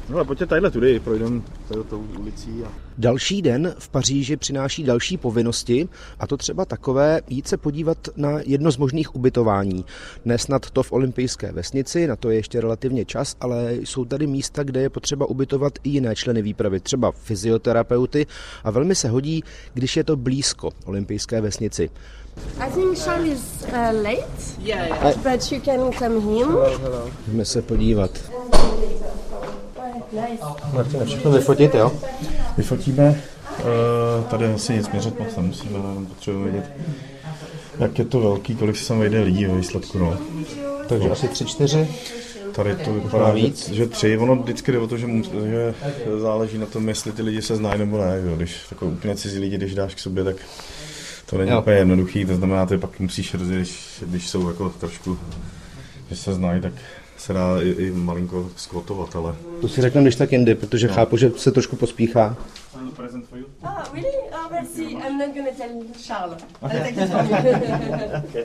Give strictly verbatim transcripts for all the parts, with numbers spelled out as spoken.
No ale pojďte tadyhle tudy, projdeme tou ulicí. A... Další den v Paříži přináší další povinnosti, a to třeba takové jít se podívat na jedno z možných ubytování. Ne snad to v olympijské vesnici, na to je ještě relativně čas, ale jsou tady místa, kde je potřeba ubytovat i jiné členy výpravy, třeba fyzioterapeuty, a velmi se hodí, když je to blízko olympijské vesnici. I think Charles is uh, late, Yeah, yeah. but you can come in. Jdeme se podívat. Nice. Martina, všechno vyfotit, jo? Vyfotíme. Uh, tady asi nic měřit moc nemusíme, jenom potřebujeme vidět, jak je to velký, kolik se sem vejde lidí ve výsledku. No. Takže asi tři, čtyři. Tady to vypadá víc, že tři. Ono vždycky jde o to, že, že záleží na tom, jestli ty lidi se znají nebo ne. Jo. Když takový úplně cizí lidi, když dáš k sobě, tak to není jo. úplně jednoduchý. To znamená, že pak musíš rozdělit, když, když jsou jako trošku, že se znají, tak se dá i, i malinko skvotovat, ale... To si řekneme když tak jindy, protože no. chápu, že se trošku pospíchá. Ah, really? Ah, merci. I'm not gonna tell Charles. Okay. I'll take it from you. Okay.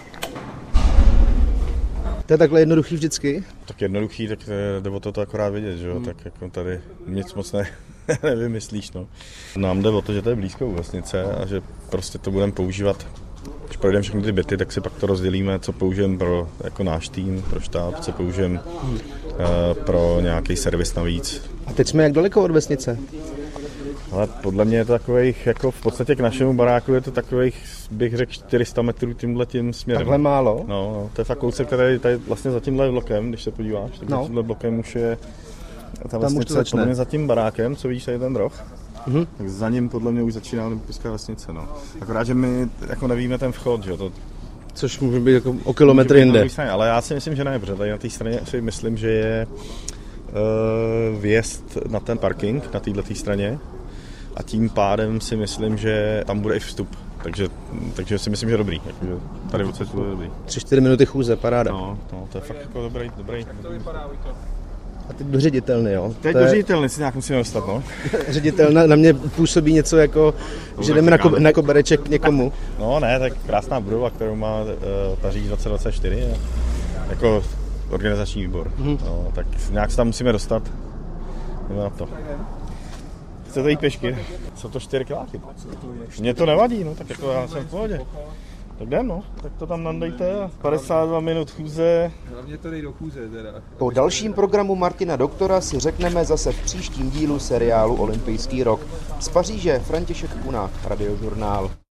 To je takhle jednoduchý vždycky? Tak jednoduchý, tak jde o to, to akorát vidět, že jo, hmm. tak jako tady nic moc ne, nevymyslíš, no. Nám jde o to, že to je blízko u vesnice a že prostě to budeme používat. Když projdeme všechny ty byty, tak si pak to rozdělíme, co použijeme pro jako náš tým, pro štáb, co použijeme hmm. uh, pro nějaký servis navíc. A teď jsme jak daleko od vesnice? Ale podle mě je to takových, jako v podstatě k našemu baráku je to takových, bych řekl, čtyři sta metrů tímhle tím směrem. Takhle málo? No, no, to je fakt kousek, který tady vlastně za tímhle blokem, když se podíváš, tak no. za tímhle blokem už je ta vesnice podle mě za tím barákem, co vidíš tady ten roh. Mm-hmm. Tak za ním podle mě už začíná olympijská vesnice, no. Akorát, že my jako nevíme ten vchod, že to... Což může být jako o kilometr jinde. Ale já si myslím, že ne, protože tady na té straně si myslím, že je uh, vjezd na ten parking, na této straně. A tím pádem si myslím, že tam bude i vstup. Takže, takže si myslím, že je dobrý. Takže tady odsud je dobrý. Tři, čtyři minuty chůze, paráda. No, no, to je fakt jako dobrý, dobrý. A teď do ředitelny, jo? Teď do ředitelny si nějak musíme dostat, no. Ředitel na, na mě působí něco jako, no, že jdeme na, ko, na kobereček k někomu. No ne, tak krásná budova, kterou má uh, Paříž dvacet dvacet čtyři, jako organizační výbor. Mm-hmm. No, tak nějak se tam musíme dostat. Jdeme na to. Chcete jít pěšky? Jsou to čtyři kiláky. Mně to nevadí, no, tak jako já jsem v pohodě. Tak jdem, no, tak to tam nandejte a padesát dva minut chůze. Hlavně to dej do chůze teda. Po dalším programu Martina Doktora si řekneme zase v příštím dílu seriálu Olympijský rok. Z Paříže František Kunák, Radiožurnál.